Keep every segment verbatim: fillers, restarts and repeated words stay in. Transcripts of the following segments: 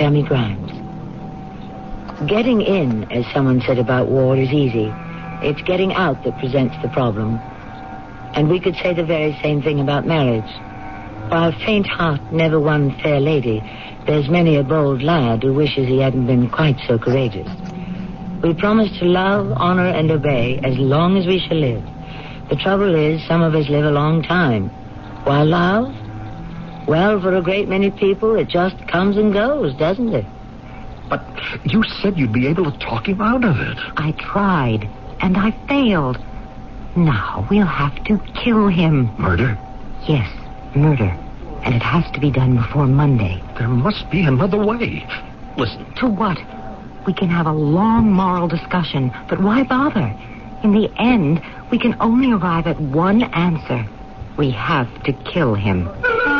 Tammy Grimes. Getting in, as someone said about war, is easy. It's getting out that presents the problem. And we could say the very same thing about marriage. While faint heart never won fair lady, there's many a bold lad who wishes he hadn't been quite so courageous. We promise to love, honor, and obey as long as we shall live. The trouble is, some of us live a long time. While love? Well, for a great many people, it just comes and goes, doesn't it? But you said you'd be able to talk him out of it. I tried, and I failed. Now we'll have to kill him. Murder? Yes, murder. And it has to be done before Monday. There must be another way. Listen. To what? We can have a long moral discussion, but why bother? In the end, we can only arrive at one answer. We have to kill him.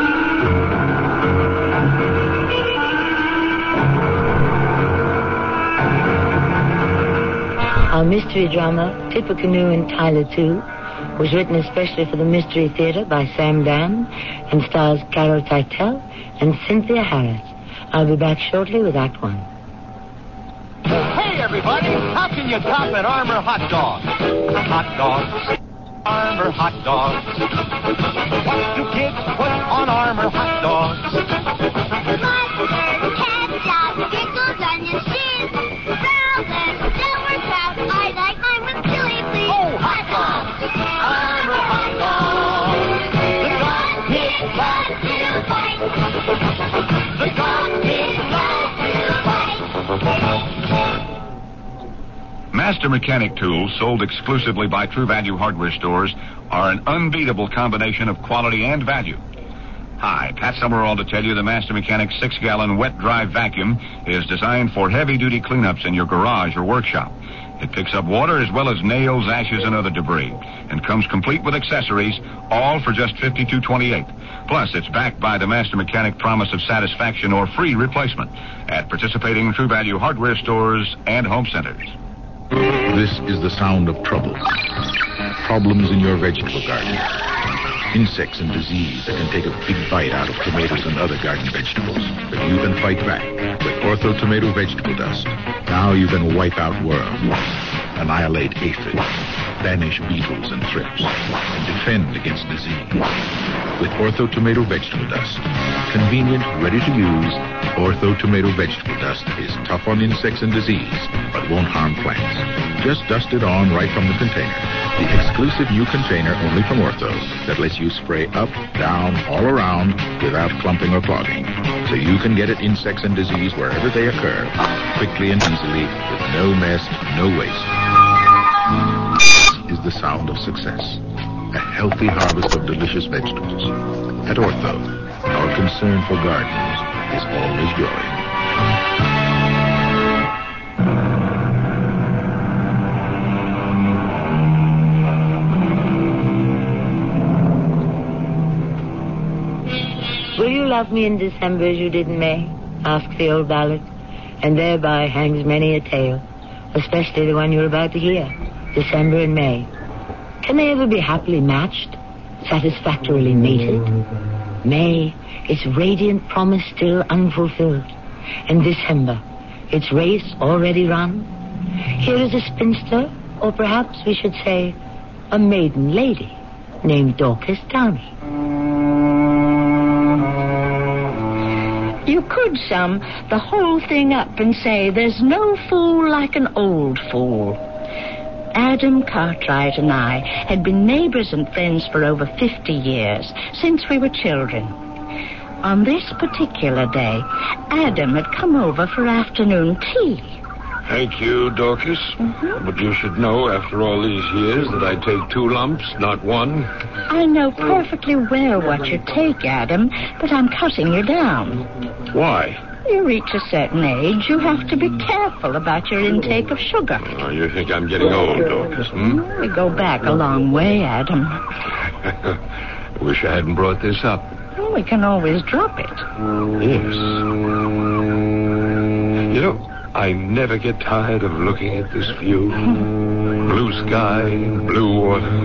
Our mystery drama, Tippecanoe and Tyler two, was written especially for the Mystery Theater by Sam Dann and stars Carol Teitel and Cynthia Harris. I'll be back shortly with Act One. Hey, everybody! How can you top an Armour hot dog? Hot dogs. Armour hot dogs. What do kids put on Armour hot dogs? Mustard, ketchup, pickles, onions, cheese, brown and sauerkraut. I like mine with chili, please. Oh, hot dogs! Armour hot dogs. The dog kids love to fight. The dog kids love to fight. Master Mechanic tools sold exclusively by True Value hardware stores are an unbeatable combination of quality and value. Hi, Pat Summerall to tell you the Master Mechanic six-gallon wet-dry vacuum is designed for heavy-duty cleanups in your garage or workshop. It picks up water as well as nails, ashes, and other debris, and comes complete with accessories, all for just fifty-two twenty-eight. Plus, it's backed by the Master Mechanic promise of satisfaction or free replacement at participating True Value hardware stores and home centers. This is the sound of trouble. Problems in your vegetable garden. Insects and disease that can take a big bite out of tomatoes and other garden vegetables. But you can fight back with Ortho Tomato Vegetable Dust. Now you can wipe out worms, annihilate aphids, banish beetles and thrips, and defend against disease. With Ortho Tomato Vegetable Dust. Convenient, ready to use, Ortho Tomato Vegetable Dust is tough on insects and disease, but won't harm plants. Just dust it on right from the container. The exclusive new container only from Ortho that lets you spray up, down, all around without clumping or clogging. So you can get at insects and disease wherever they occur, quickly and easily, with no mess, no waste. This is the sound of success. A healthy harvest of delicious vegetables. At Ortho, our concern for gardens is always growing. Will you love me in December as you did in May? Asks the old ballad. And thereby hangs many a tale, especially the one you're about to hear. December and May. Can they ever be happily matched? Satisfactorily mated? May, its radiant promise still unfulfilled. And December, its race already run. Here is a spinster, or perhaps we should say, a maiden lady, named Dorcas Downey. You could sum the whole thing up and say there's no fool like an old fool. Adam Cartwright and I had been neighbors and friends for over fifty years, since we were children. On this particular day, Adam had come over for afternoon tea. Thank you, Dorcas. Mm-hmm. But you should know, after all these years, that I take two lumps, not one. I know perfectly well what you take, Adam, but I'm cutting you down. Why? You reach a certain age, you have to be careful about your intake of sugar. Oh, you think I'm getting old, Dorcas, hmm? We go back a long way, Adam. I wish I hadn't brought this up. Well, we can always drop it. Yes. You know, I never get tired of looking at this view. Blue sky, blue water.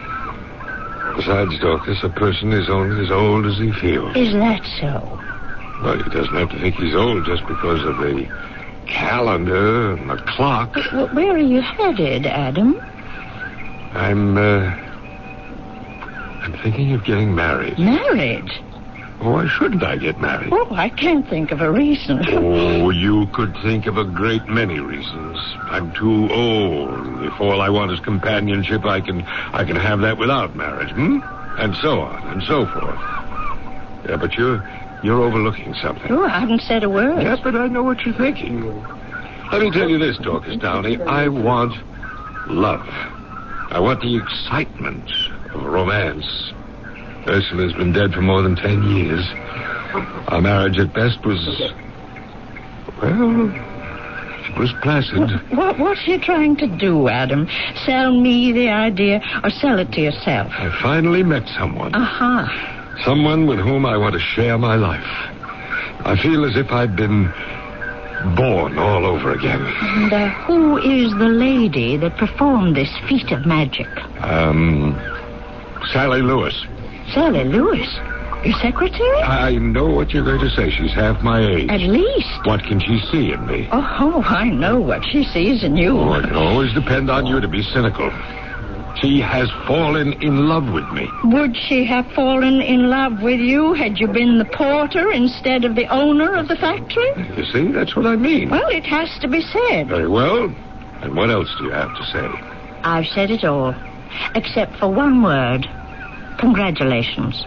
Besides, Dorcas, a person is only as old as he feels. Is that so? Well, he doesn't have to think he's old just because of the calendar and the clock. Well, where are you headed, Adam? I'm, uh... I'm thinking of getting married. Married? Why shouldn't I get married? Oh, I can't think of a reason. Oh, you could think of a great many reasons. I'm too old. If all I want is companionship, I can I can have that without marriage, hmm? And so on, and so forth. Yeah, but you're you're overlooking something. Oh, I haven't said a word. Yeah, but I know what you're thinking. Let me tell you this, Dorcas Downey. I want love. I want the excitement of romance. Ursula's been dead for more than ten years. Our marriage at best was... well, it was placid. What, what's he trying to do, Adam? Sell me the idea or sell it to yourself? I finally met someone. Aha. Someone with whom I want to share my life. I feel as if I'd been born all over again. And uh, who is the lady that performed this feat of magic? Um, Sally Lewis. Sally Lewis? Your secretary? I know what you're going to say. She's half my age. At least. What can she see in me? Oh, I know what she sees in you. Oh, I can always depend on you to be cynical. She has fallen in love with me. Would she have fallen in love with you had you been the porter instead of the owner of the factory? You see, that's what I mean. Well, it has to be said. Very well. And what else do you have to say? I've said it all, except for one word. Congratulations.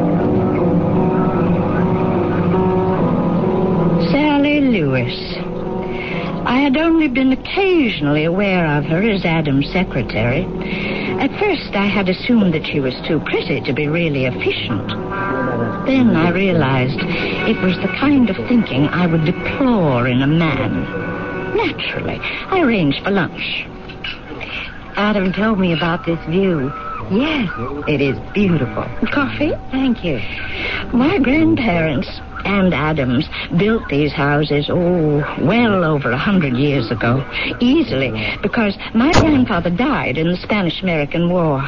Sally Lewis. I had only been occasionally aware of her as Adam's secretary. At first, I had assumed that she was too pretty to be really efficient. Then I realized it was the kind of thinking I would deplore in a man. Naturally, I arranged for lunch. Adam told me about this view. Yes, it is beautiful. Coffee? Thank you. My grandparents and Adams built these houses, oh, well over a hundred years ago. Easily, because my grandfather died in the Spanish-American War.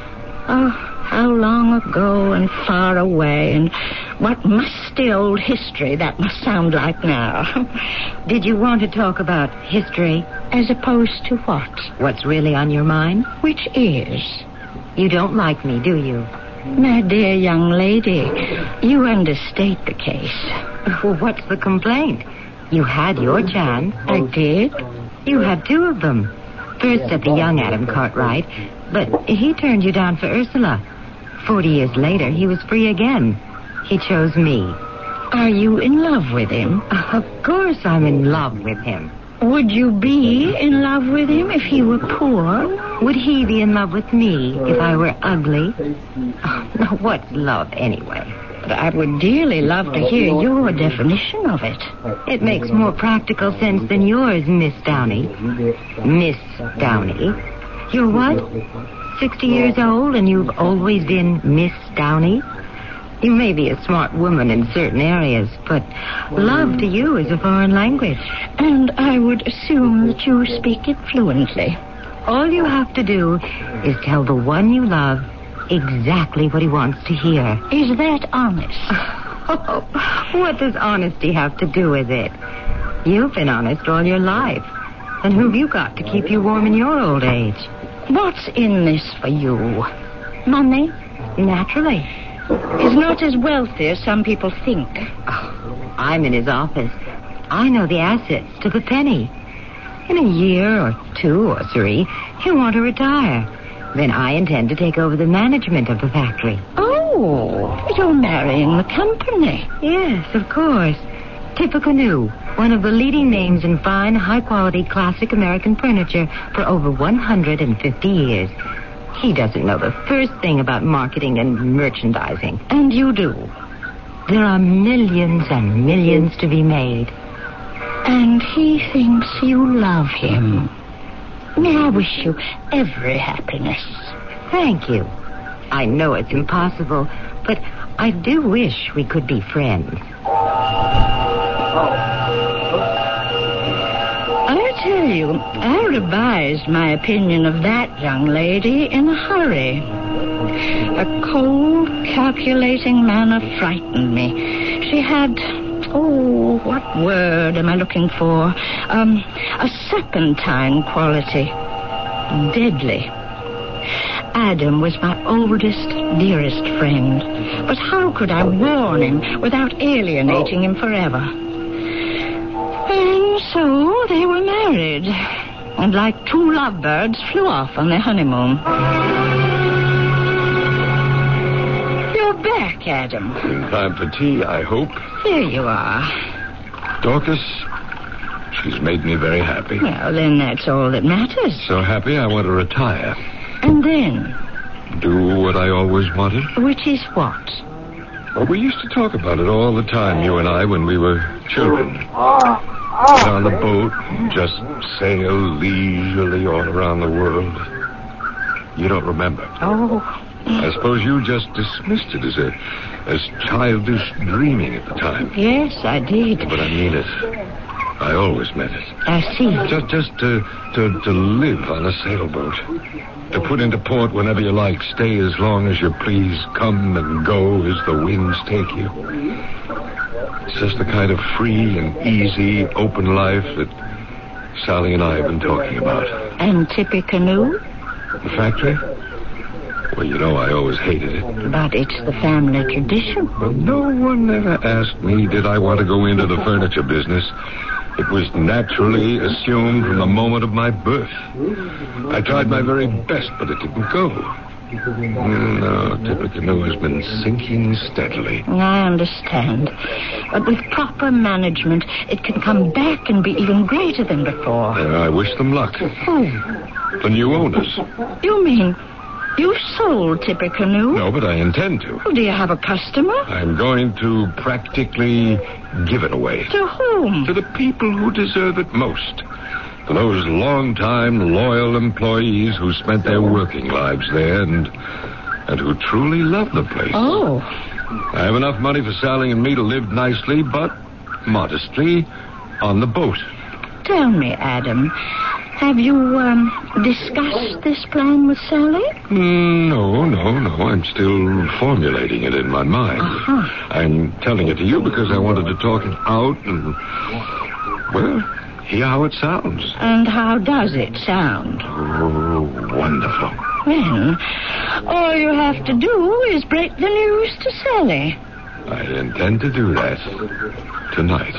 Oh, how long ago and far away, and what musty old history that must sound like now. Did you want to talk about history? As opposed to what? What's really on your mind? Which is? You don't like me, do you? My dear young lady, you understate the case. Well, what's the complaint? You had your chance. I did? You had two of them. First at the young Adam Cartwright, but he turned you down for Ursula. Forty years later, he was free again. He chose me. Are you in love with him? Of course I'm in love with him. Would you be in love with him if he were poor? Would he be in love with me if I were ugly? Oh, now, what's love anyway? But I would dearly love to hear your definition of it. It makes more practical sense than yours, Miss Downey. Miss Downey. You're what? Sixty years old and you've always been Miss Downey? You may be a smart woman in certain areas, but love to you is a foreign language. And I would assume that you speak it fluently. All you have to do is tell the one you love exactly what he wants to hear. Is that honest? Oh, what does honesty have to do with it? You've been honest all your life. And who've you got to keep you warm in your old age? What's in this for you? Money? Naturally. He's not as wealthy as some people think. Oh, I'm in his office. I know the assets to the penny. In a year or two or three, he'll want to retire. Then I intend to take over the management of the factory. Oh, you're marrying the company. Yes, of course. Tippecanoe, one of the leading names in fine, high-quality, classic American furniture for over one hundred fifty years. He doesn't know the first thing about marketing and merchandising. And you do. There are millions and millions to be made. And he thinks you love him. May I wish you every happiness. Thank you. I know it's impossible, but I do wish we could be friends. I tell you, I revised my opinion of that young lady in a hurry. A cold, calculating manner frightened me. She had oh, what word am I looking for? Um, a serpentine quality. Deadly. Adam was my oldest, dearest friend. But how could I warn him without alienating him forever? And so they were married. And like two lovebirds, flew off on their honeymoon. You're back, Adam. In time for tea, I hope. Here you are. Dorcas, she's made me very happy. Well, then that's all that matters. So happy I want to retire. And then? Do what I always wanted. Which is what? Well, we used to talk about it all the time, you and I, when we were children. Get on the boat and just sail leisurely all around the world. You don't remember. Oh. I suppose you just dismissed it as a as childish dreaming at the time. Yes, I did. But I mean it. I always meant it. I see. Just, just to, to, to live on a sailboat. To put into port whenever you like. Stay as long as you please. Come and go as the winds take you. It's just the kind of free and easy, open life that Sally and I have been talking about. And Tippecanoe? The factory? Well, you know I always hated it. But it's the family tradition. But no one ever asked me did I want to go into the furniture business. It was naturally assumed from the moment of my birth. I tried my very best, but it didn't go. No, Tippecanoe has been sinking steadily. I understand. But with proper management, it can come back and be even greater than before. Uh, I wish them luck. Who? The new owners. You mean you sold Tippecanoe? No, but I intend to. Well, do you have a customer? I'm going to practically give it away. To whom? To the people who deserve it most. To those long-time, loyal employees who spent their working lives there and and who truly love the place. Oh. I have enough money for Sally and me to live nicely, but modestly, on the boat. Tell me, Adam, have you um, discussed this plan with Sally? Mm, no, no, no. I'm still formulating it in my mind. Uh-huh. I'm telling it to you because I wanted to talk it out and, well, hear how it sounds. And how does it sound? Oh, wonderful. Well, all you have to do is break the news to Sally. I intend to do that tonight.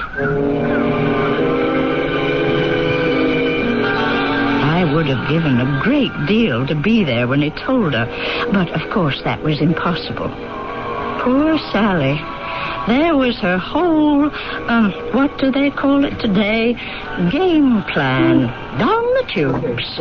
I would have given a great deal to be there when he told her, but of course that was impossible. Poor Sally. There was her whole, um, what do they call it today? Game plan. Down the tubes.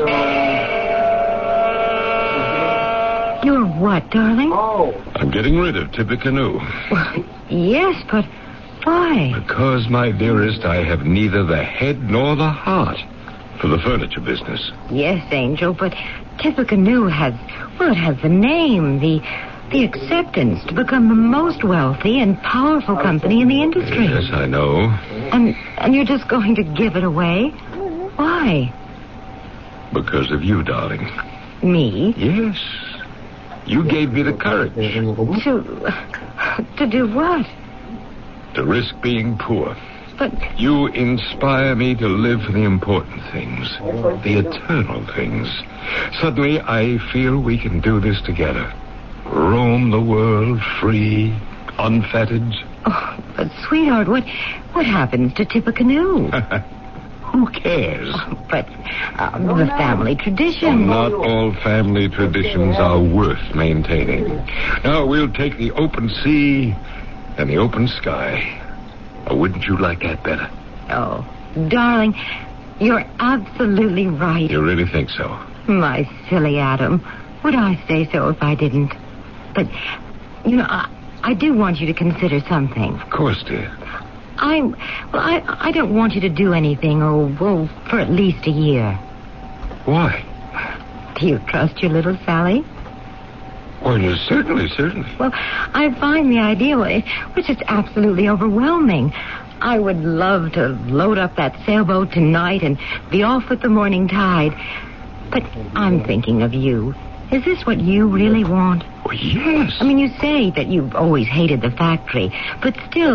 You're what, darling? I'm getting rid of Tippecanoe. Well, yes, but why? Because, my dearest, I have neither the head nor the heart for the furniture business. Yes, Angel, but Tippecanoe has, well, it has the name, the the acceptance to become the most wealthy and powerful company in the industry. Yes, I know. And and you're just going to give it away? Why? Because of you, darling. Me? Yes. You gave me the courage. To to do what? To risk being poor. But You inspire me to live for the important things, the eternal things. Suddenly, I feel we can do this together. Roam the world free, unfettered. oh, but sweetheart, what what happens to Tippecanoe? Who cares? But uh, the family tradition. Not all family traditions are worth maintaining. Now, we'll take the open sea and the open sky. Or wouldn't you like that better? Oh, darling, you're absolutely right. You really think so? My silly Adam. Would I say so if I didn't? But, you know, I, I do want you to consider something. Of course, dear. I, well, I, I don't want you to do anything, oh, well, for at least a year. Why? Do you trust your little Sally? Well, you certainly, certainly. Well, I find the idea, which is absolutely overwhelming. I would love to load up that sailboat tonight and be off with the morning tide. But I'm thinking of you. Is this what you really want? Well, yes. I mean, you say that you've always hated the factory, but still,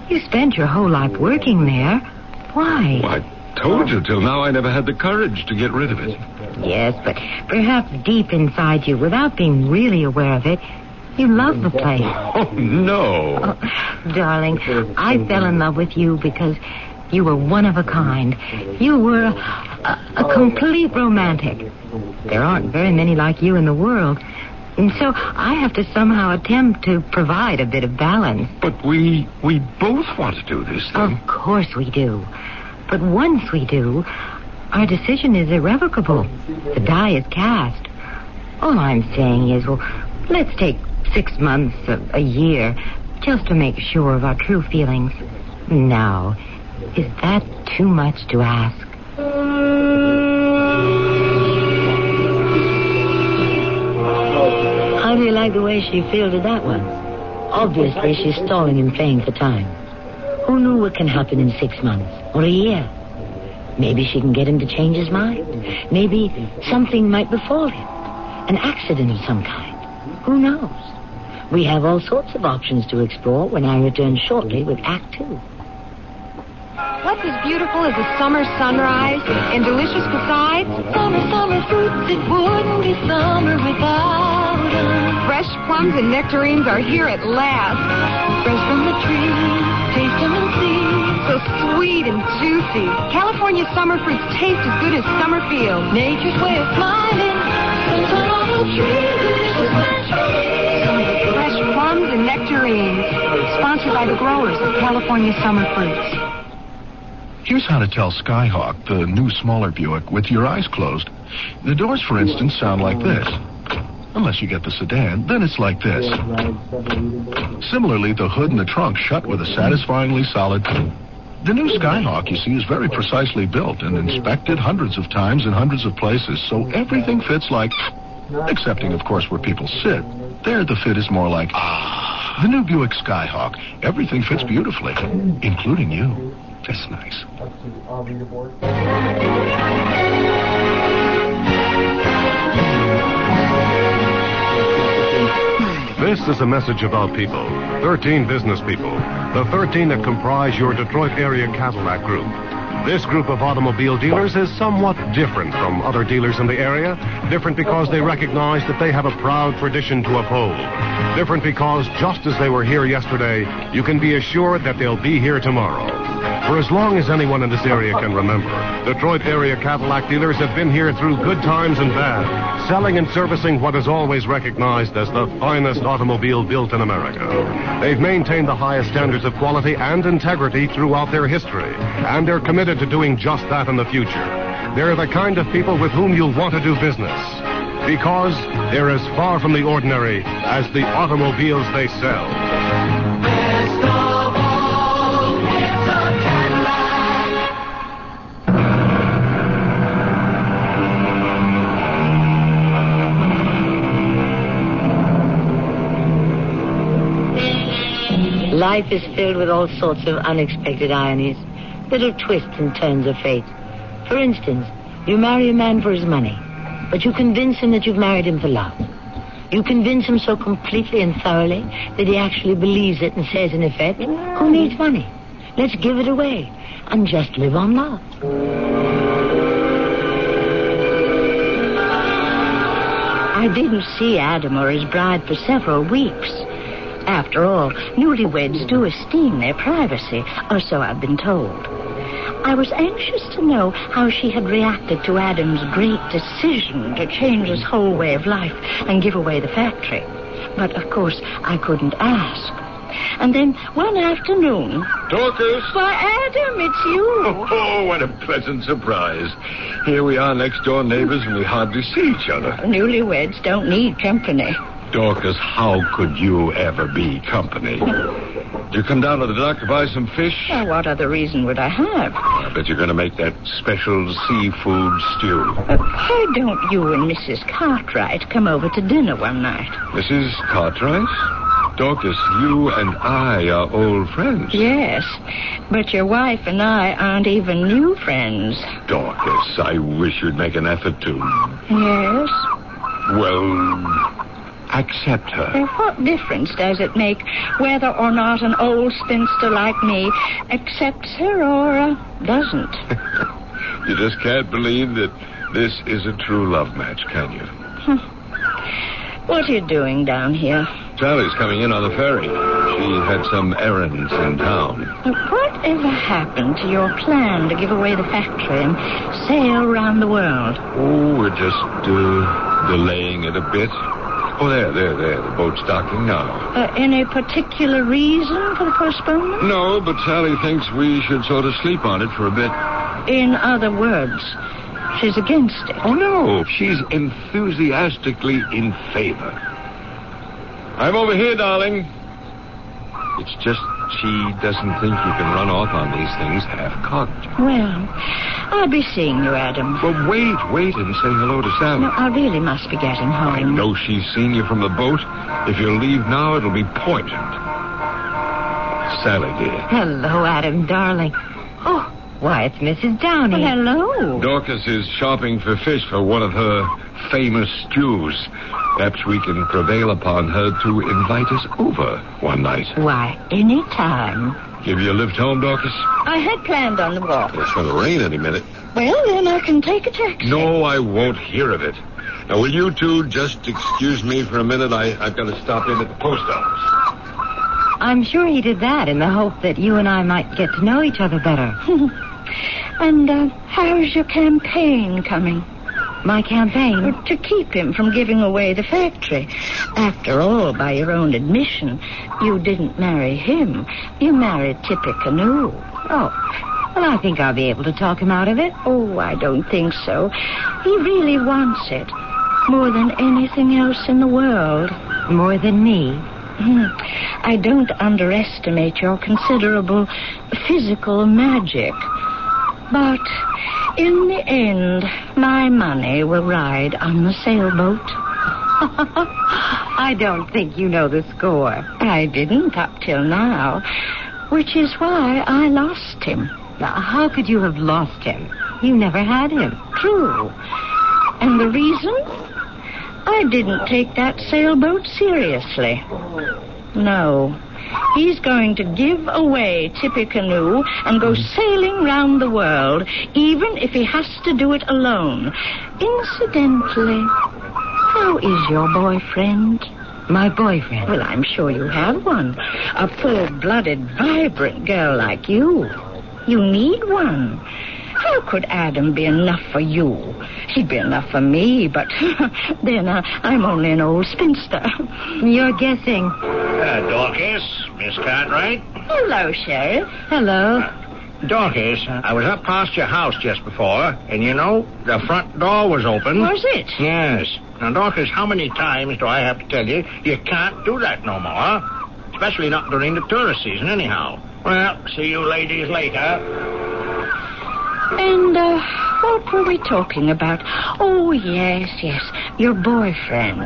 You spent your whole life working there. Why? Well, I told you till now I never had the courage to get rid of it. Yes, but perhaps deep inside you, without being really aware of it, you love the place. Oh, no. Oh, darling, I fell in love with you because you were one of a kind. You were a, a, a complete romantic. There aren't very many like you in the world. And so I have to somehow attempt to provide a bit of balance. But we we both want to do this thing. Of course we do. But once we do, our decision is irrevocable. The die is cast. All I'm saying is, well, let's take six months, a, a year, just to make sure of our true feelings. Now, is that too much to ask? How do you like the way she fielded that one? Obviously, she's stalling and playing for time. Who knew what can happen in six months or a year? Maybe she can get him to change his mind. Maybe something might befall him. An accident of some kind. Who knows? We have all sorts of options to explore when I return shortly with Act Two. What's as beautiful as a summer sunrise and delicious besides? Summer, summer fruits, it wouldn't be summer without them. Fresh plums and nectarines are here at last. Fresh from the tree, taste them and see. So sweet and juicy. California summer fruits taste as good as summer feels. Nature's way of smiling. Sunshine on the tree, delicious tree. Fresh plums and nectarines. Sponsored by the growers of California summer fruits. Here's how to tell Skyhawk, the new smaller Buick, with your eyes closed. The doors, for instance, sound like this. Unless you get the sedan, then it's like this. Similarly, the hood and the trunk shut with a satisfyingly solid... The new Skyhawk, you see, is very precisely built and inspected hundreds of times in hundreds of places, so everything fits like... Excepting, of course, where people sit. There, the fit is more like... Ah. The new Buick Skyhawk. Everything fits beautifully, including you. Just nice. This is a message about people. thirteen business people. The thirteen that comprise your Detroit area Cadillac group. This group of automobile dealers is somewhat different from other dealers in the area. Different because they recognize that they have a proud tradition to uphold. Different because just as they were here yesterday, you can be assured that they'll be here tomorrow. For as long as anyone in this area can remember, Detroit area Cadillac dealers have been here through good times and bad, selling and servicing what is always recognized as the finest automobile built in America. They've maintained the highest standards of quality and integrity throughout their history, and they're committed to doing just that in the future. They're the kind of people with whom you'll want to do business, because they're as far from the ordinary as the automobiles they sell. Best of all, it's a Cadillac. Life is filled with all sorts of unexpected ironies, little twists and turns of fate. For instance, you marry a man for his money, but you convince him that you've married him for love. You convince him so completely and thoroughly that he actually believes it and says, in effect, who needs money? Let's give it away and just live on love. I didn't see Adam or his bride for several weeks. After all, newlyweds do esteem their privacy, or so I've been told. I was anxious to know how she had reacted to Adam's great decision to change his whole way of life and give away the factory. But, of course, I couldn't ask. And then one afternoon... Dorcas! Why, Adam, it's you! Oh, what a pleasant surprise. Here we are, next-door neighbors, and we hardly see each other. Newlyweds don't need company. Dorcas, how could you ever be company? Did you come down to the dock to buy some fish? Well, what other reason would I have? I bet you're going to make that special seafood stew. Uh, why don't you and Missus Cartwright come over to dinner one night? Missus Cartwright? Dorcas, you and I are old friends. Yes, but your wife and I aren't even new friends. Dorcas, I wish you'd make an effort to. Yes? Well, accept her. Well, what difference does it make whether or not an old spinster like me accepts her or uh, doesn't? You just can't believe that this is a true love match, can you? What are you doing down here? Sally's coming in on the ferry. She had some errands in town. Whatever happened to your plan to give away the factory and sail around the world? Oh, we're just uh, delaying it a bit. Oh, there, there, there. The boat's docking now. Uh, any particular reason for the postponement? No, but Sally thinks we should sort of sleep on it for a bit. In other words, she's against it. Oh, no. She's enthusiastically in favor. I'm over here, darling. It's just she doesn't think you can run off on these things half-cocked. Well, I'll be seeing you, Adam. Well, wait, wait and say hello to Sally. No, I really must be getting home. I know she's seen you from the boat. If you leave now, it'll be poisoned. Sally, dear. Hello, Adam, darling. Oh, why, it's Missus Downey. Well, hello. Dorcas is shopping for fish for one of her famous stews. Perhaps we can prevail upon her to invite us over one night. Why, any time. Give you a lift home, Dorcas? I had planned on the walk. It's going to rain any minute. Well, then I can take a taxi. No, I won't hear of it. Now, will you two just excuse me for a minute? I, I've got to stop in at the post office. I'm sure he did that in the hope that you and I might get to know each other better. And uh, how's your campaign coming? My campaign? To keep him from giving away the factory. After all, by your own admission, you didn't marry him. You married Tippy Canoe. Oh, well, I think I'll be able to talk him out of it. Oh, I don't think so. He really wants it. More than anything else in the world. More than me? I don't underestimate your considerable physical magic. But in the end, my money will ride on the sailboat. I don't think you know the score. I didn't up till now, which is why I lost him. Now, how could you have lost him? You never had him. True. And the reason? I didn't take that sailboat seriously. No. He's going to give away Tippy Canoe and go sailing round the world, even if he has to do it alone. Incidentally, how is your boyfriend? My boyfriend? Well, I'm sure you have one. A full-blooded, vibrant girl like you. You need one. How could Adam be enough for you? He'd be enough for me, but then uh, I'm only an old spinster. You're guessing. Uh, Dorcas, Miss Cartwright. Hello, Sheriff. Hello. Uh, Dorcas, I was up past your house just before, and you know, the front door was open. Was it? Yes. Now, Dorcas, how many times do I have to tell you you can't do that no more? Especially not during the tourist season, anyhow. Well, see you ladies later. And, uh, what were we talking about? Oh, yes, yes, your boyfriend.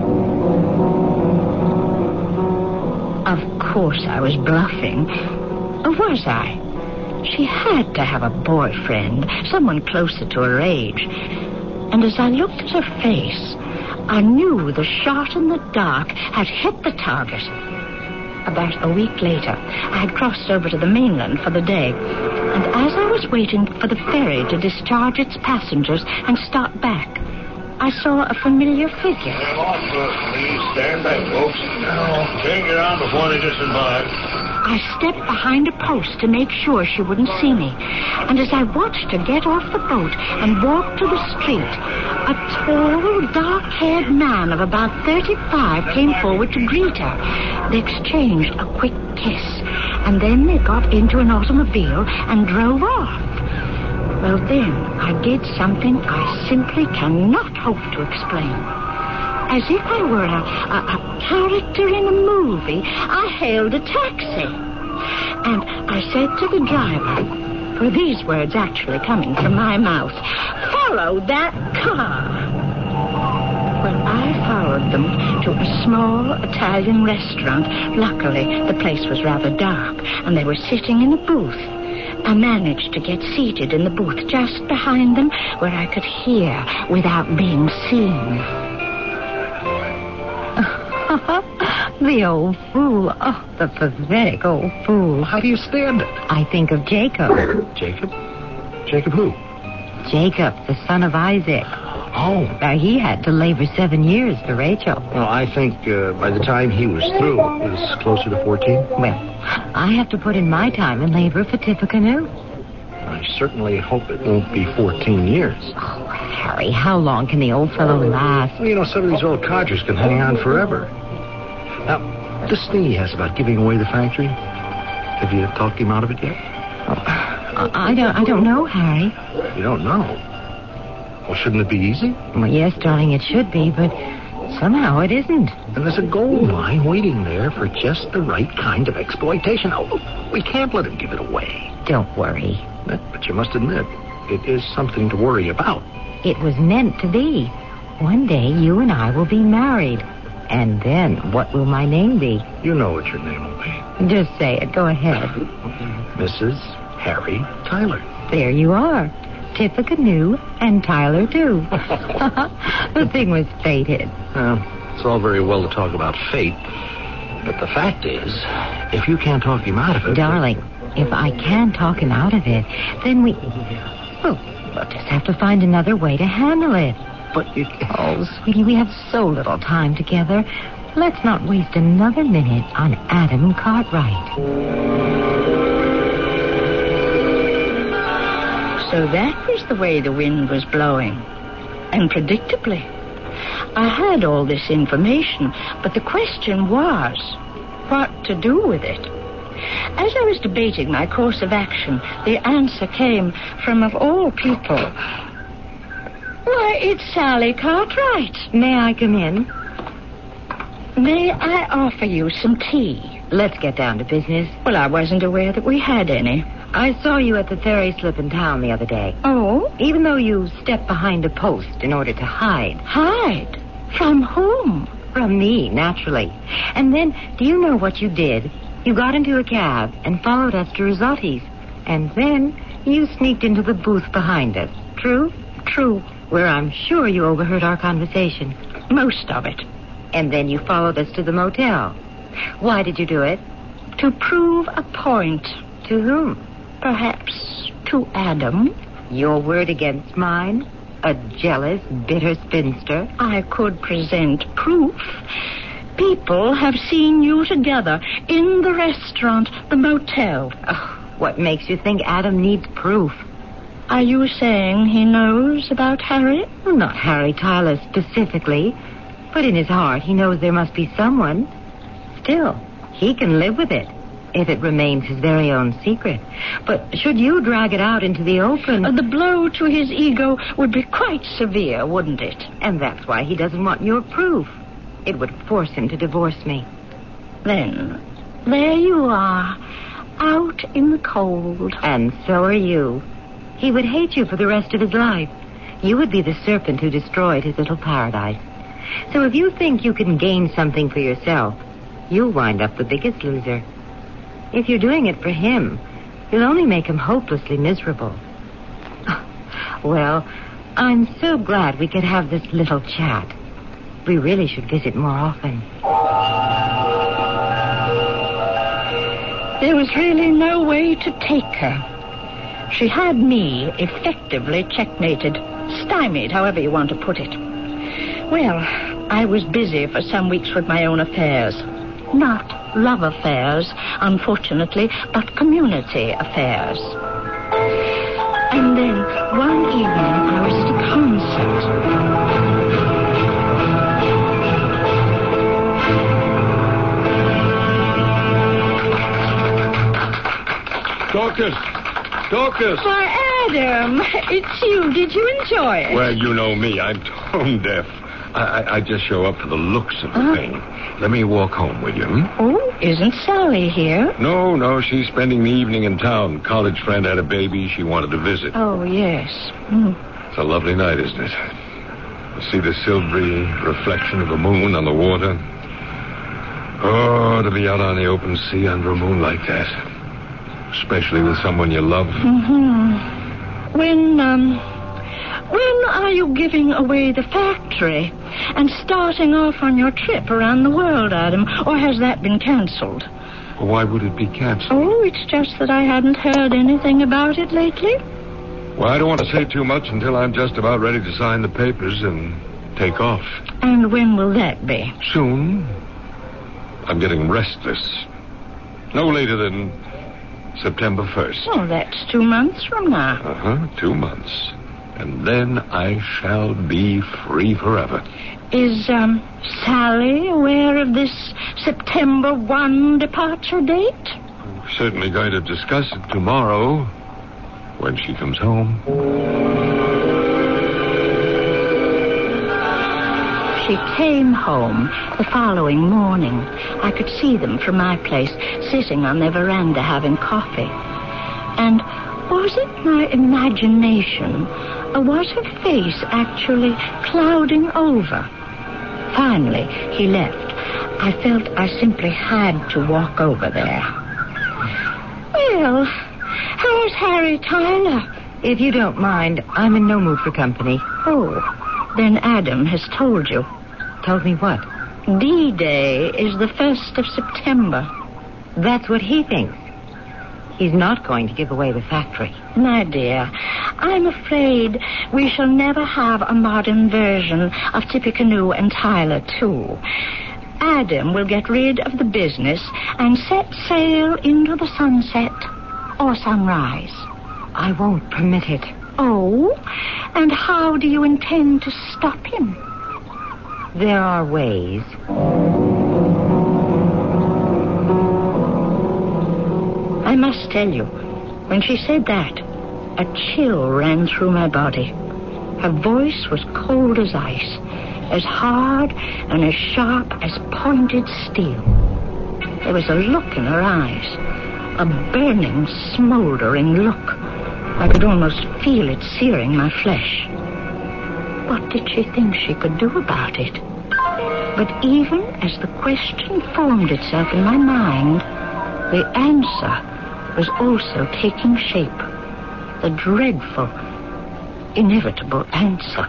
Of course I was bluffing. Or was I? She had to have a boyfriend, someone closer to her age. And as I looked at her face, I knew the shot in the dark had hit the target. About a week later, I had crossed over to the mainland for the day. And as I was waiting for the ferry to discharge its passengers and start back, I saw a familiar figure. Come on, please. Stand back, folks. Now, take it on before they disembark. I stepped behind a post to make sure she wouldn't see me. And as I watched her get off the boat and walk to the street, a tall, dark-haired man of about thirty-five came forward to greet her. They exchanged a quick kiss, and then they got into an automobile and drove off. Well, then, I did something I simply cannot hope to explain. As if I were a, a, a character in a movie, I hailed a taxi. And I said to the driver, for these words actually coming from my mouth, "Follow that car." Well, I followed them to a small Italian restaurant. Luckily, the place was rather dark, and they were sitting in a booth. I managed to get seated in the booth just behind them where I could hear without being seen. The old fool. Oh, the pathetic old fool. How do you stand it? I think of Jacob. Jacob? Jacob who? Jacob, the son of Isaac. Oh. Now, he had to labor seven years for Rachel. Well, I think uh, by the time he was through, it was closer to fourteen. Well, I have to put in my time and labor for Tippecanoe. I certainly hope it won't be fourteen years. Oh, Harry, how long can the old fellow last? Well, you know, some of these old codgers can hang on forever. Now, this thing he has about giving away the factory, have you talked him out of it yet? Oh, I don't, I don't know, Harry. You don't know? Well, shouldn't it be easy? Well, yes, darling, it should be, but somehow it isn't. And there's a gold mine waiting there for just the right kind of exploitation. Oh, we can't let him give it away. Don't worry. But you must admit, it is something to worry about. It was meant to be. One day you and I will be married. And then what will my name be? You know what your name will be. Just say it. Go ahead. Missus Harry Tyler. There you are. Tippecanoe and Tyler, too. The thing was fated. Well, it's all very well to talk about fate. But the fact is, if you can't talk him out of it... Darling, if I can talk him out of it, then we... Well, we'll just have to find another way to handle it. But you... Oh, sweetie, we have so little time together. Let's not waste another minute on Adam Cartwright. So that was the way the wind was blowing. And predictably. I had all this information, but the question was, what to do with it? As I was debating my course of action, the answer came from, of all people... Why, it's Sally Cartwright. May I come in? May I offer you some tea? Let's get down to business. Well, I wasn't aware that we had any. I saw you at the ferry slip in town the other day. Oh? Even though you stepped behind a post in order to hide. Hide? From whom? From me, naturally. And then, do you know what you did? You got into a cab and followed us to Risotti's. And then you sneaked into the booth behind us. True? True. Where I'm sure you overheard our conversation. Most of it. And then you followed us to the motel. Why did you do it? To prove a point. To whom? Perhaps to Adam. Your word against mine? A jealous, bitter spinster? I could present proof. People have seen you together in the restaurant, the motel. Oh, what makes you think Adam needs proof? Are you saying he knows about Harry? Well, not Harry Tyler specifically, but in his heart he knows there must be someone. Still, he can live with it if it remains his very own secret. But should you drag it out into the open... Uh, the blow to his ego would be quite severe, wouldn't it? And that's why he doesn't want your proof. It would force him to divorce me. Then, there you are, out in the cold. And so are you. He would hate you for the rest of his life. You would be the serpent who destroyed his little paradise. So if you think you can gain something for yourself, you'll wind up the biggest loser. If you're doing it for him, you'll only make him hopelessly miserable. Well, I'm so glad we could have this little chat. We really should visit more often. There was really no way to take her. She had me effectively checkmated, stymied, however you want to put it. Well, I was busy for some weeks with my own affairs. Not love affairs, unfortunately, but community affairs. And then, one evening, I was at a concert. Dorcas! Dorcas! Why, Adam, it's you. Did you enjoy it? Well, you know me. I'm tone deaf. I, I, I just show up for the looks of the uh, thing. Let me walk home with you. Hmm? Oh, isn't Sally here? No, no, she's spending the evening in town. College friend had a baby. She wanted to visit. Oh, yes. Mm. It's a lovely night, isn't it? You see the silvery reflection of the moon on the water. Oh, to be out on the open sea under a moon like that. Especially with someone you love. Mm-hmm. When, um, When are you giving away the factory and starting off on your trip around the world, Adam? Or has that been cancelled? Why would it be canceled? Oh, it's just that I hadn't heard anything about it lately. Well, I don't want to say too much until I'm just about ready to sign the papers and take off. And when will that be? Soon. I'm getting restless. No later than September first. Oh, that's two months from now. Uh-huh, two months. And then I shall be free forever. Is, um, Sally aware of this September first departure date? I'm certainly going to discuss it tomorrow when she comes home. She came home the following morning. I could see them from my place, sitting on their veranda having coffee. And was it my imagination, or was her face actually clouding over? Finally, he left. I felt I simply had to walk over there. Well, how's Harry Tyler? If you don't mind, I'm in no mood for company. Oh, then Adam has told you. Told me what? D-Day is the first of September. That's what he thinks. He's not going to give away the factory. My dear, I'm afraid we shall never have a modern version of Tippecanoe and Tyler, too. Adam will get rid of the business and set sail into the sunset or sunrise. I won't permit it. Oh? And how do you intend to stop him? There are ways. I must tell you, when she said that, a chill ran through my body. Her voice was cold as ice, as hard and as sharp as pointed steel. There was a look in her eyes, a burning, smoldering look. I could almost feel it searing my flesh. What did she think she could do about it? But even as the question formed itself in my mind, the answer was also taking shape. The dreadful, inevitable answer.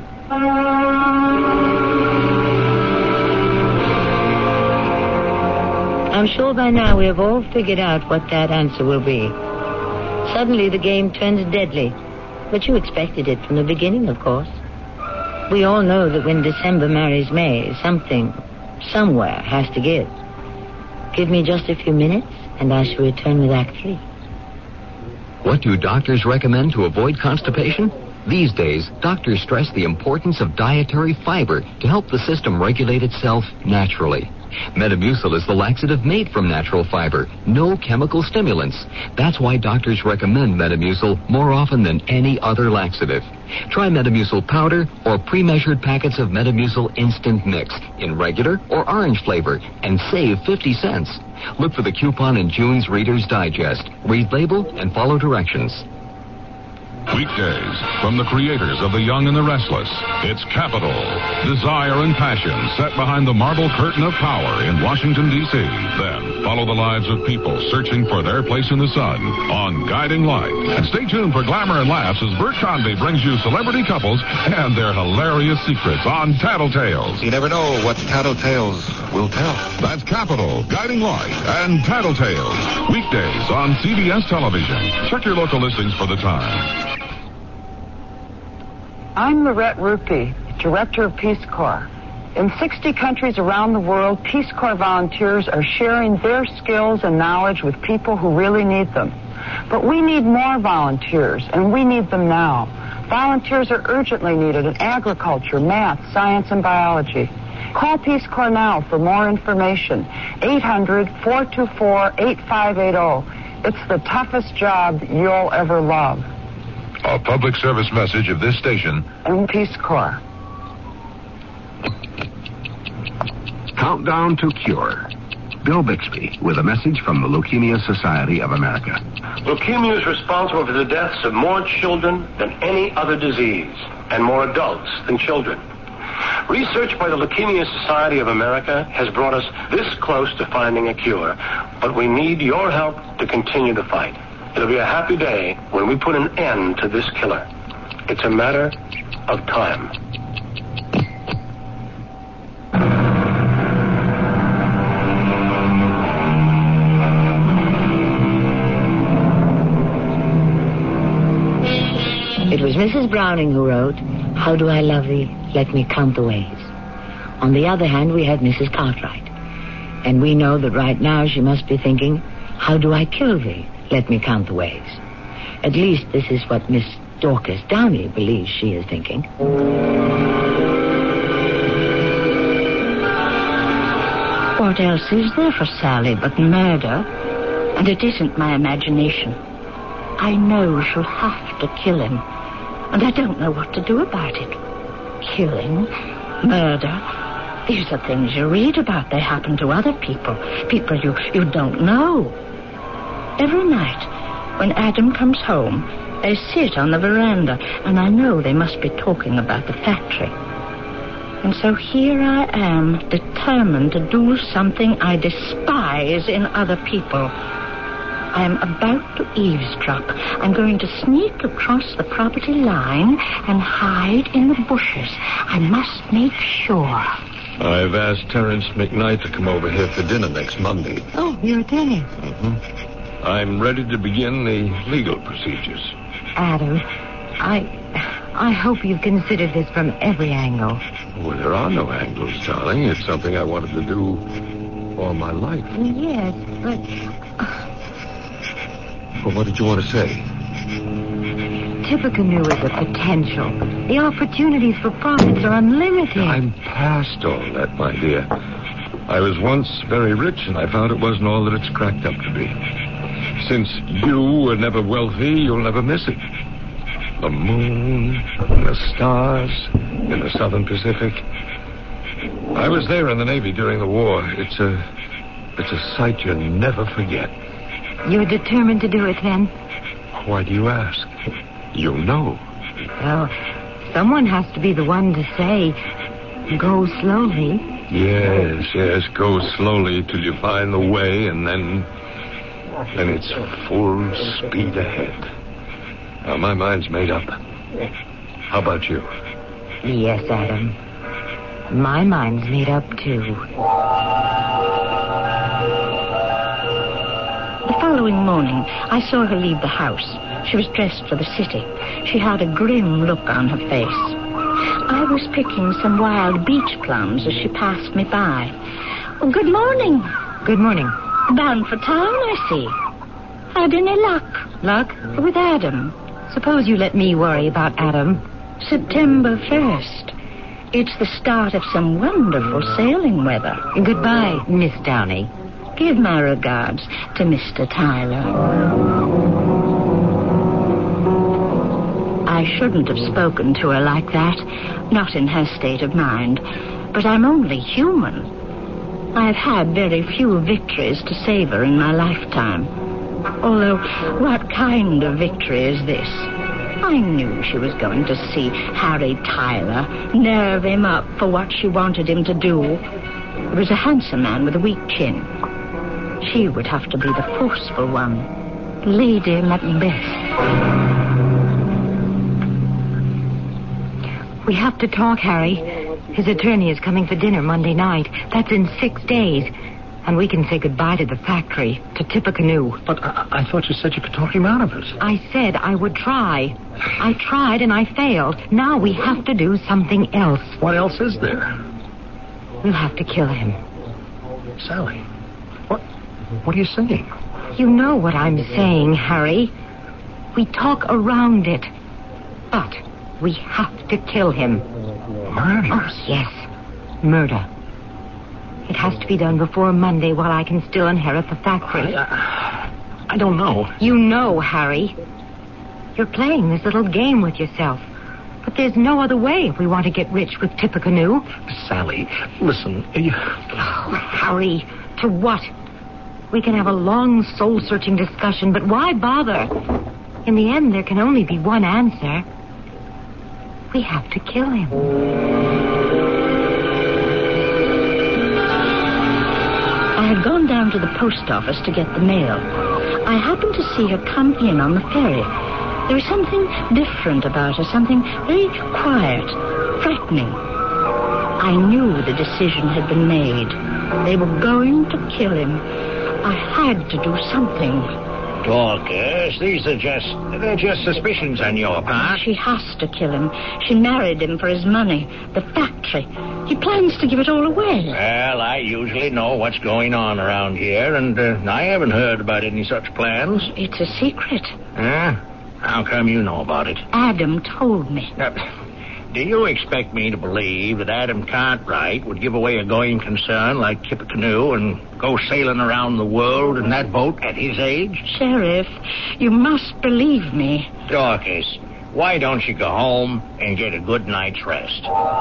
I'm sure by now we have all figured out what that answer will be. Suddenly the game turns deadly. But you expected it from the beginning, of course. We all know that when December marries May, something, somewhere, has to give. Give me just a few minutes, and I shall return with Act Three. What do doctors recommend to avoid constipation? These days, doctors stress the importance of dietary fiber to help the system regulate itself naturally. Metamucil is the laxative made from natural fiber, no chemical stimulants. That's why doctors recommend Metamucil more often than any other laxative. Try Metamucil powder or pre-measured packets of Metamucil Instant Mix in regular or orange flavor and save fifty cents. Look for the coupon in June's Reader's Digest. Read label and follow directions. Weekdays from the creators of The Young and the Restless. It's Capital, desire and passion set behind the marble curtain of power in Washington, D C Then follow the lives of people searching for their place in the sun on Guiding Light. And stay tuned for glamour and laughs as Bert Convy brings you celebrity couples and their hilarious secrets on Tattletales. You never know what Tattletales will tell. That's Capital, Guiding Light, and Tattletales. Weekdays on C B S Television. Check your local listings for the time. I'm Lorette Rupie, Director of Peace Corps. In sixty countries around the world, Peace Corps volunteers are sharing their skills and knowledge with people who really need them. But we need more volunteers, and we need them now. Volunteers are urgently needed in agriculture, math, science, and biology. Call Peace Corps now for more information. eight hundred, four two four, eight five eight zero. It's the toughest job you'll ever love. A public service message of this station And Peace Corps. Countdown to Cure. Bill Bixby with a message from the Leukemia Society of America. Leukemia is responsible for the deaths of more children than any other disease, and more adults than children. Research by the Leukemia Society of America has brought us this close to finding a cure, but we need your help to continue the fight. It'll be a happy day when we put an end to this killer. It's a matter of time. It was Missus Browning who wrote, "How do I love thee? Let me count the ways." On the other hand, we had Missus Cartwright. And we know that right now she must be thinking, "How do I kill thee? Let me count the ways." At least this is what Miss Dorcas Downey believes she is thinking. What else is there for Sally but murder? And it isn't my imagination. I know she'll have to kill him. And I don't know what to do about it. Killing, murder, these are things you read about. They happen to other people, people you, you don't know. Every night, when Adam comes home, they sit on the veranda, and I know they must be talking about the factory. And so here I am, determined to do something I despise in other people. I am about to eavesdrop. I'm going to sneak across the property line and hide in the bushes. I must make sure. I've asked Terence McKnight to come over here for dinner next Monday. Oh, your attorney. Mm-hmm. I'm ready to begin the legal procedures. Adam, I... I hope you've considered this from every angle. Well, there are no angles, darling. It's something I wanted to do all my life. Yes, but... Well, what did you want to say? Tippecanoe is a potential. The opportunities for profits are unlimited. I'm past all that, my dear. I was once very rich, and I found it wasn't all that it's cracked up to be. Since you were never wealthy, you'll never miss it. The moon, and the stars in the southern Pacific. I was there in the Navy during the war. It's a, it's a sight you'll never forget. You're determined to do it, then? Why do you ask? You know. Well, someone has to be the one to say, go slowly. Yes, yes, go slowly till you find the way, and then... then it's full speed ahead. Now, my mind's made up. How about you? Yes, Adam. My mind's made up, too. The following morning, I saw her leave the house. She was dressed for the city. She had a grim look on her face. I was picking some wild beach plums as she passed me by. Oh, good morning. Good morning. Bound for town, I see. Had any luck? Luck? With Adam. Suppose you let me worry about Adam. September first. It's the start of some wonderful sailing weather. Goodbye, Miss Downey. Give my regards to Mister Tyler. I shouldn't have spoken to her like that, not in her state of mind. But I'm only human. I've had very few victories to savor in my lifetime. Although, what kind of victory is this? I knew she was going to see Harry Tyler, nerve him up for what she wanted him to do. He was a handsome man with a weak chin. She would have to be the forceful one. Lady Macbeth. We have to talk, Harry. His attorney is coming for dinner Monday night. That's in six days. And we can say goodbye to the factory, to Tippecanoe. But I, I thought you said you could talk him out of it. I said I would try. I tried and I failed. Now we have to do something else. What else is there? We'll have to kill him. Sally, what, what are you saying? You know what I'm saying, Harry. We talk around it. But we have to kill him. Murder? Oh, yes. Murder. It has to be done before Monday while I can still inherit the factory. I, I, I don't know. You know, Harry. You're playing this little game with yourself. But there's no other way if we want to get rich with Tippecanoe. Sally, listen. You... Oh, Harry, to what? We can have a long, soul-searching discussion, but why bother? In the end, there can only be one answer. We have to kill him. I had gone down to the post office to get the mail. I happened to see her come in on the ferry. There was something different about her, something very quiet, frightening. I knew the decision had been made. They were going to kill him. I had to do something. Dorcas, these are just, they're just suspicions on your part. She has to kill him. She married him for his money, the factory. He plans to give it all away. Well, I usually know what's going on around here, and uh, I haven't heard about any such plans. It's a secret. Huh? How come you know about it? Adam told me. Uh, do you expect me to believe that Adam Cartwright would give away a going concern like Tippecanoe and go sailing around the world in that boat at his age? Sheriff, you must believe me. Dorcas, why don't you go home and get a good night's rest?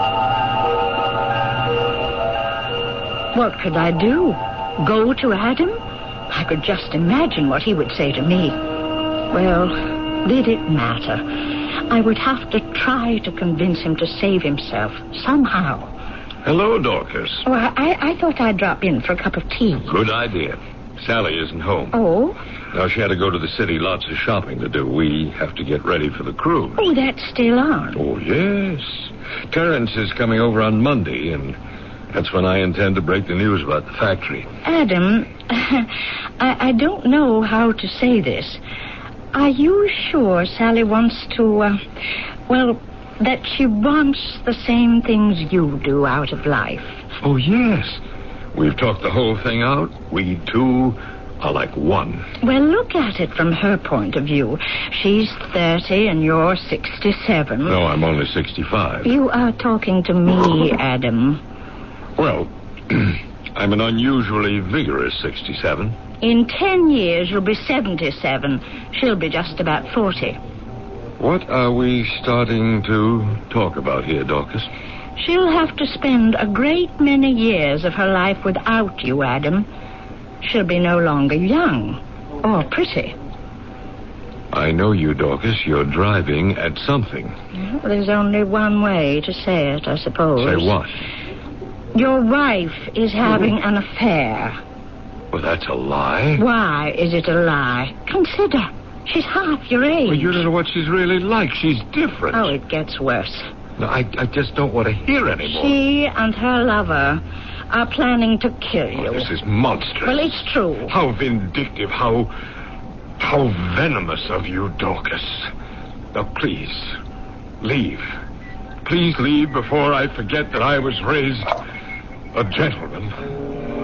What could I do? Go to Adam? I could just imagine what he would say to me. Well, did it matter? I would have to try to convince him to save himself, somehow. Hello, Dorcas. Oh, I, I thought I'd drop in for a cup of tea. Good idea. Sally isn't home. Oh? Now, she had to go to the city. Lots of shopping to do. We have to get ready for the cruise. Oh, that's still on. Oh, yes. Terrence is coming over on Monday, and that's when I intend to break the news about the factory. Adam, I, I don't know how to say this. Are you sure Sally wants to, uh, well, that she wants the same things you do out of life? Oh, yes. We've talked the whole thing out. We two are like one. Well, look at it from her point of view. She's thirty and you're sixty-seven. No, I'm only sixty-five. You are talking to me, Adam. Well, I'm an unusually vigorous sixty-seven. In ten years, you'll be seventy-seven. She'll be just about forty. What are we starting to talk about here, Dorcas? She'll have to spend a great many years of her life without you, Adam. She'll be no longer young or pretty. I know you, Dorcas. You're driving at something. Well, there's only one way to say it, I suppose. Say what? Your wife is having an affair. Well, that's a lie. Why is it a lie? Consider. She's half your age. Well, you don't know what she's really like. She's different. Oh, it gets worse. No, I, I just don't want to hear anymore. She and her lover are planning to kill you. Oh, this is monstrous. Well, it's true. How vindictive, how... how venomous of you, Dorcas. Now, please, leave. Please leave before I forget that I was raised a gentleman.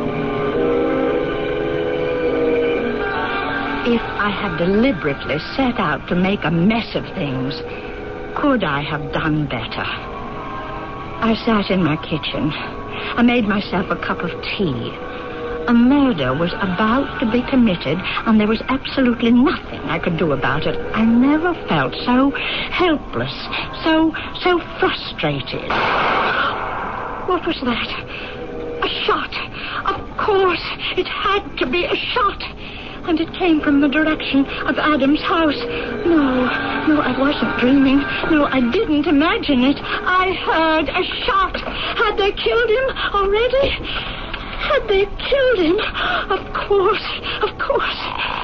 If I had deliberately set out to make a mess of things, could I have done better? I sat in my kitchen. I made myself a cup of tea. A murder was about to be committed, and there was absolutely nothing I could do about it. I never felt so helpless, so, so frustrated. What was that? A shot. Of course, it had to be a shot. And it came from the direction of Adam's house. No, no, I wasn't dreaming. No, I didn't imagine it. I heard a shot. Had they killed him already? Had they killed him? Of course, of course.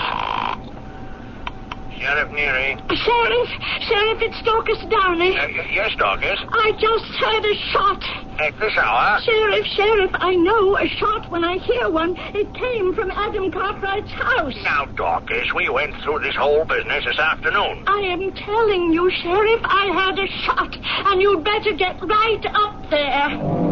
Sheriff Neary. Sheriff, Sheriff, it's Dorcas Downey. Uh, y- yes, Dorcas. I just heard a shot. At this hour? Sheriff, Sheriff, I know a shot when I hear one. It came from Adam Cartwright's house. Now, Dorcas, we went through this whole business this afternoon. I am telling you, Sheriff, I had a shot, and you'd better get right up there.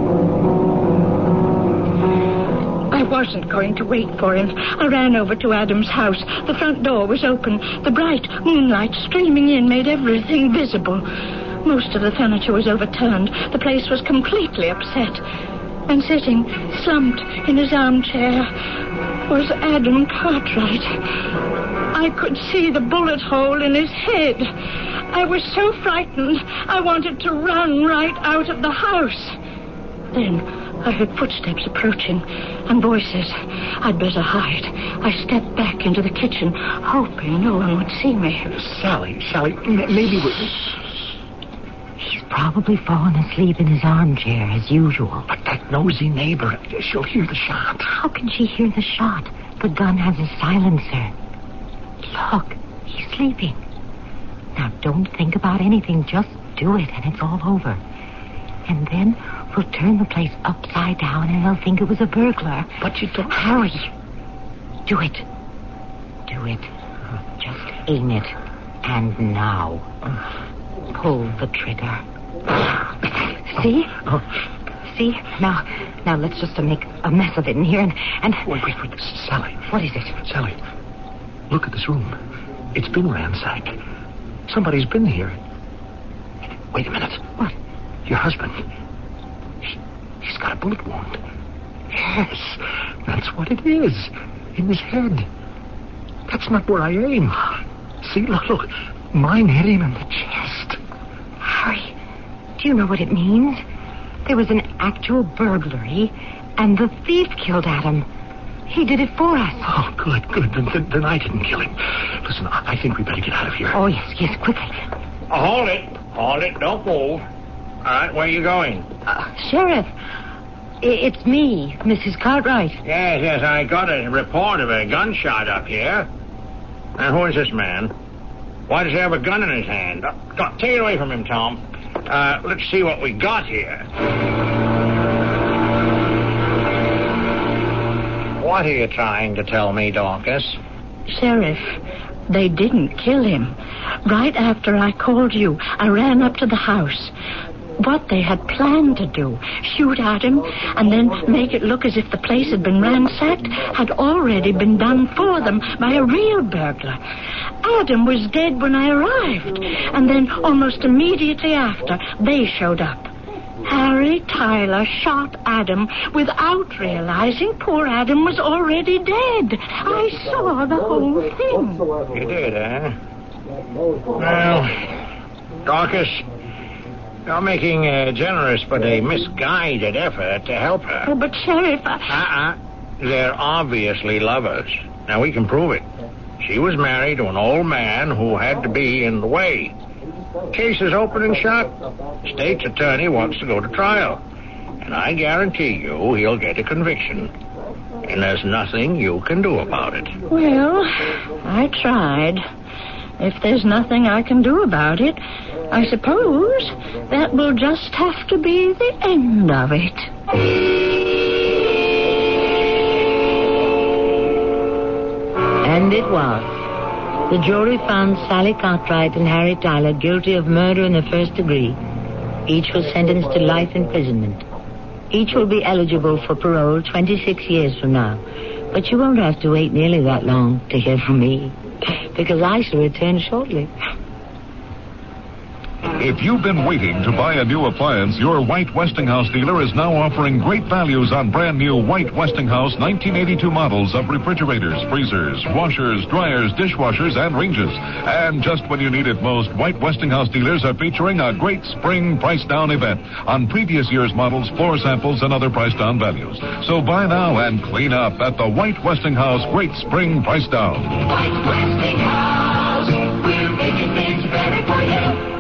I wasn't going to wait for him. I ran over to Adam's house. The front door was open. The bright moonlight streaming in made everything visible. Most of the furniture was overturned. The place was completely upset. And sitting, slumped in his armchair, was Adam Cartwright. I could see the bullet hole in his head. I was so frightened, I wanted to run right out of the house. Then I heard footsteps approaching and voices. I'd better hide. I stepped back into the kitchen, hoping no one would see me. Sally, Sally, maybe we... He's probably fallen asleep in his armchair, as usual. But that nosy neighbor, she'll hear the shot. How can she hear the shot? The gun has a silencer. Look, he's sleeping. Now, don't think about anything. Just do it, and it's all over. And then we'll turn the place upside down, and they'll think it was a burglar. But you don't... Hurry. Do it. Do it. Just aim it. And now, pull the trigger. See? See? Now, now let's just uh, make a mess of it in here and, and... Wait, wait, wait. Sally. What is it? Sally, look at this room. It's been ransacked. Somebody's been here. Wait a minute. What? Your husband. He, he's got a bullet wound. Yes, that's what it is. In his head. That's not where I aim. See, look, look. Mine hit him in the chest. Harry, do you know what it means? There was an actual burglary, and the thief killed Adam. He did it for us. Oh, good, good. Then, then, then I didn't kill him. Listen, I, I think we better get out of here. Oh, yes, yes, quickly. Uh, hold it. Hold it. Don't move. All right, where are you going? Uh, Sheriff, I- it's me, Missus Cartwright. Yes, yes, I got a report of a gunshot up here. Now, who is this man? Why does he have a gun in his hand? Uh, go- take it away from him, Tom. Uh, let's see what we got here. What are you trying to tell me, Dorcas? Sheriff, they didn't kill him. Right after I called you, I ran up to the house. What they had planned to do, shoot at him, and then make it look as if the place had been ransacked, had already been done for them by a real burglar. Adam was dead when I arrived, and then almost immediately after, they showed up. Harry Tyler shot Adam without realizing poor Adam was already dead. I saw the whole thing. You did, eh? Well, Dorcas, you're making a generous but a misguided effort to help her. Oh, but Sheriff, I... Uh-uh. They're obviously lovers. Now, we can prove it. She was married to an old man who had to be in the way. Case is open and shut. State's attorney wants to go to trial. And I guarantee you he'll get a conviction. And there's nothing you can do about it. Well, I tried. If there's nothing I can do about it, I suppose that will just have to be the end of it. And it was. The jury found Sally Cartwright and Harry Tyler guilty of murder in the first degree. Each was sentenced to life imprisonment. Each will be eligible for parole twenty-six years from now. But you won't have to wait nearly that long to hear from me, because I shall return shortly. If you've been waiting to buy a new appliance, your White Westinghouse dealer is now offering great values on brand new White Westinghouse nineteen eighty-two models of refrigerators, freezers, washers, dryers, dishwashers, and ranges. And just when you need it most, White Westinghouse dealers are featuring a great spring price down event on previous year's models, floor samples, and other price down values. So buy now and clean up at the White Westinghouse Great Spring Price Down. White Westinghouse, we're making things better for you.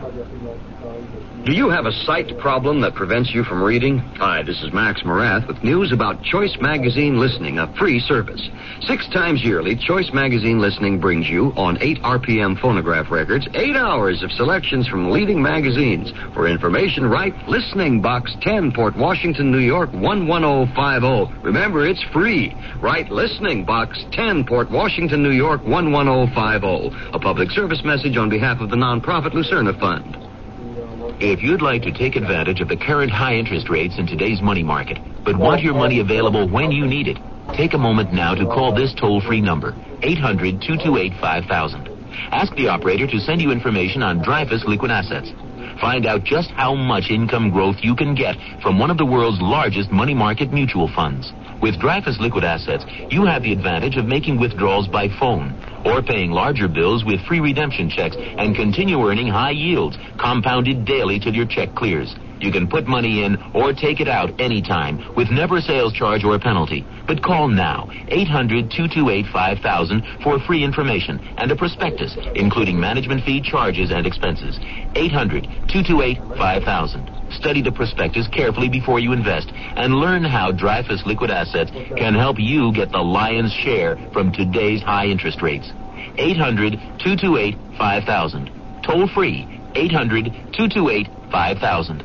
Do you have a sight problem that prevents you from reading? Hi, this is Max Morath with news about Choice Magazine Listening, a free service. Six times yearly, Choice Magazine Listening brings you, on eight R P M phonograph records, eight hours of selections from leading magazines. For information, write Listening Box ten, Port Washington, New York, one one oh five oh. Remember, it's free. Write Listening Box ten, Port Washington, New York, one one oh five oh. A public service message on behalf of the nonprofit Lucerna Fund. If you'd like to take advantage of the current high interest rates in today's money market, but want your money available when you need it, take a moment now to call this toll-free number, eight hundred, two two eight, five thousand. Ask the operator to send you information on Dreyfus Liquid Assets. Find out just how much income growth you can get from one of the world's largest money market mutual funds. With Dreyfus Liquid Assets, you have the advantage of making withdrawals by phone or paying larger bills with free redemption checks and continue earning high yields, compounded daily till your check clears. You can put money in or take it out anytime with never a sales charge or a penalty. But call now, eight hundred, two two eight, five thousand for free information and a prospectus, including management fee, charges, and expenses. eight hundred, two two eight, five thousand. Study the prospectus carefully before you invest and learn how Dreyfus Liquid Assets can help you get the lion's share from today's high interest rates. eight hundred, two two eight, five thousand. Toll free, eight hundred, two two eight, five thousand.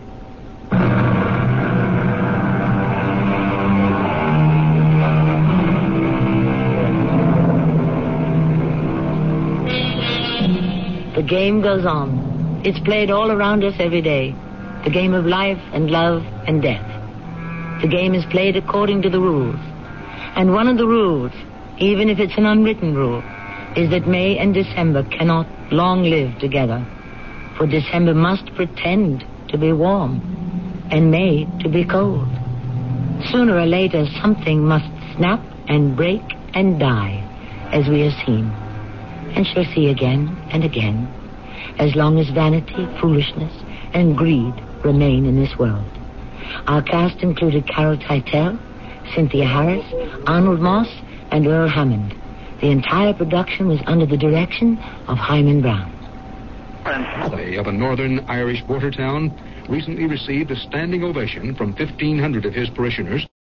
The game goes on. It's played all around us every day. The game of life and love and death. The game is played according to the rules. And one of the rules, even if it's an unwritten rule, is that May and December cannot long live together. For December must pretend to be warm, and May to be cold. Sooner or later, something must snap and break and die, as we have seen, and shall see again and again, as long as vanity, foolishness, and greed remain in this world. Our cast included Carol Teitel, Cynthia Harris, Arnold Moss, and Earl Hammond. The entire production was under the direction of Hyman Brown. Play of a northern Irish border town recently received a standing ovation from fifteen hundred of his parishioners.